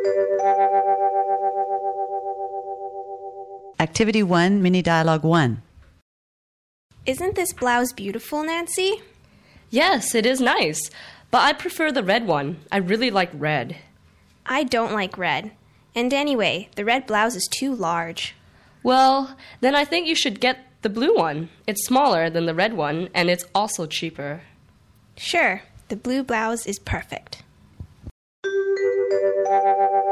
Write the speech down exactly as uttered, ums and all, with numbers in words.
Activity one, Mini Dialogue one. Isn't this blouse beautiful, Nancy? Yes, it is nice, but I prefer the red one. I really like red. I don't like red. And anyway, the red blouse is too large. Well, then I think you should get the blue one. It's smaller than the red one, and it's also cheaper. Sure, the blue blouse is perfect.